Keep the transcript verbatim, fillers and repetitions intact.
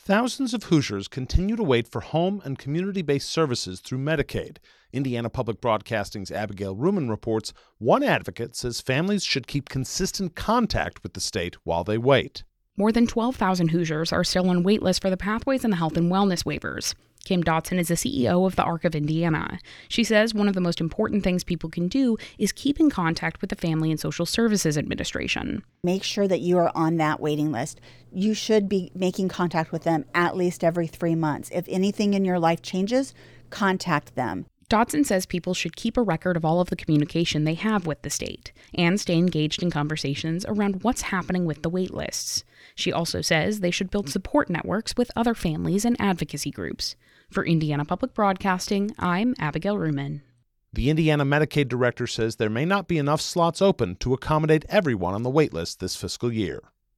Thousands of Hoosiers continue to wait for home and community-based services through Medicaid. Indiana Public Broadcasting's Abigail Ruman reports one advocate says families should keep consistent contact with the state while they wait. More than twelve thousand Hoosiers are still on wait lists for the Pathways and the Health and Wellness waivers. Kim Dotson is the C E O of the Arc of Indiana. She says one of the most important things people can do is keep in contact with the Family and Social Services Administration. Make sure that you are on that waiting list. You should be making contact with them at least every three months. If anything in your life changes, contact them. Dotson says people should keep a record of all of the communication they have with the state and stay engaged in conversations around what's happening with the wait lists. She also says they should build support networks with other families and advocacy groups. For Indiana Public Broadcasting, I'm Abigail Ruman. The Indiana Medicaid director says there may not be enough slots open to accommodate everyone on the wait list this fiscal year.